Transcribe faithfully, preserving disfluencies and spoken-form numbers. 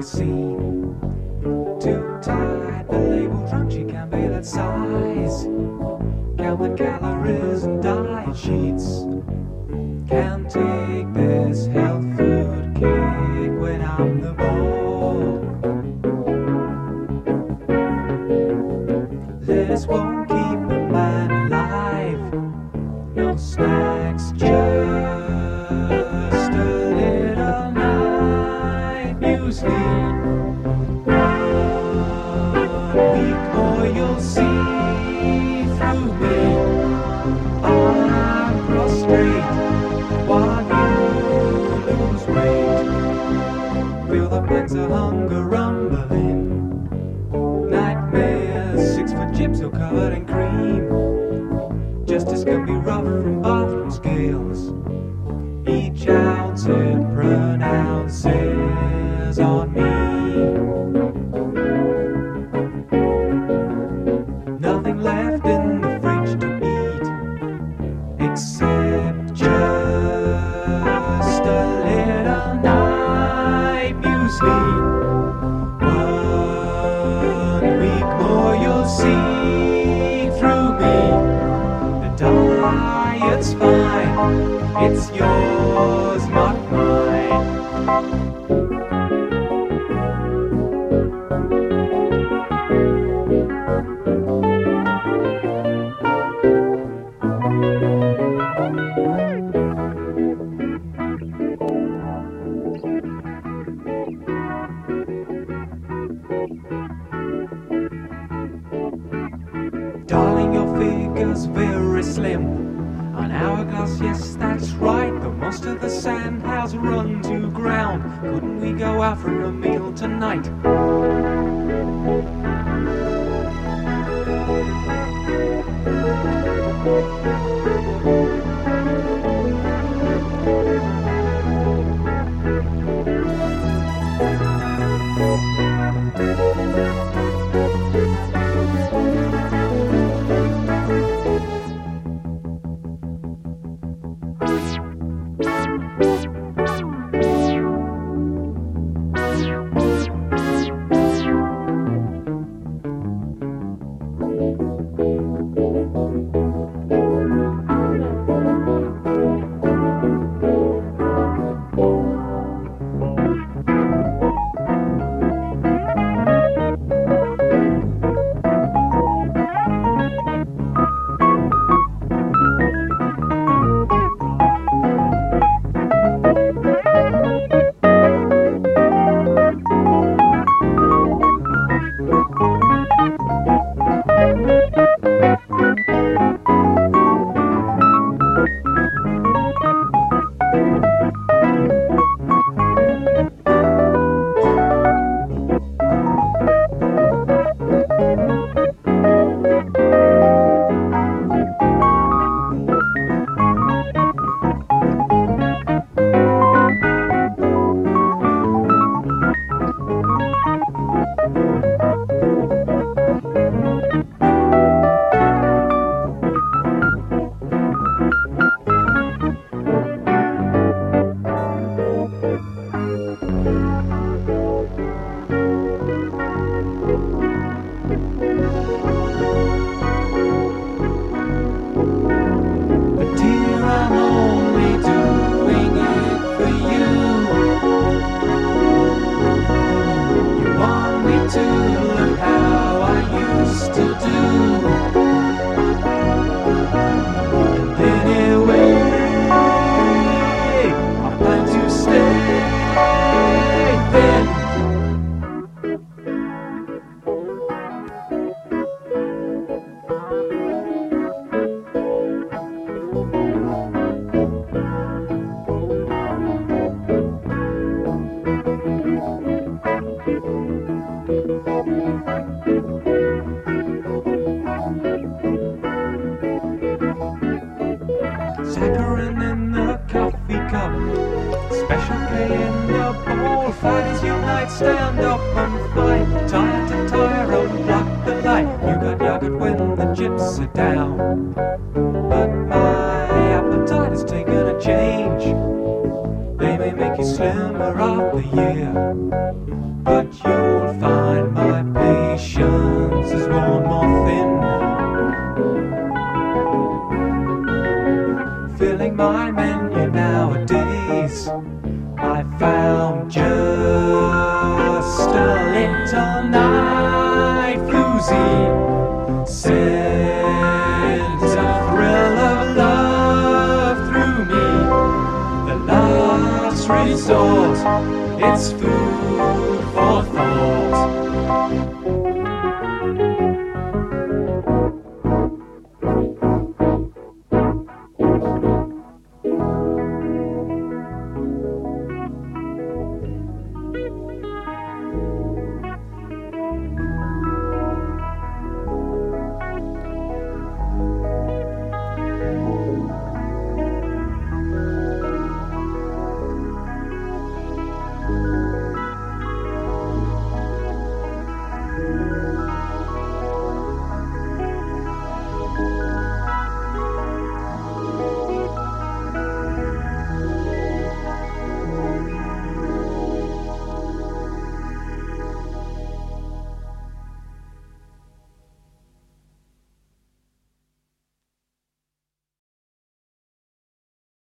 magazine. Too tight, the label drunk, she can't be that size. Count the calories and diet sheets. Can't take this health food kick when I'm the ball. Lettuce won't keep the man alive. No snacks, just a little night muesli. One week more you'll see through me. I'm prostrate while you lose weight. Feel the pangs of hunger rumbling. Nightmares, six foot chips all covered in cream. Justice can be rough from bathroom scales. Each ounce it pronounces on me. Nothing left in the fridge to eat except just a little night muesli. One week more you'll see through me. The diet's fine, it's yours, not mine. Darling, your figure's very slim. An hourglass, yes, that's right. Though most of the sand has run to ground. Couldn't we go out for a meal tonight? Saccharin in the coffee cup, special K in the bowl. Fighters unite, stand up and fight. Tire to tire, unblock the light. You got yogurt when the chips are down, but my appetite has taken a change. They may make you slimmer up the year, but you'll find my patience is worn more thin, filling my menu nowadays. I found just a little night floozy, sent a thrill of love through me. The last resort, it's food.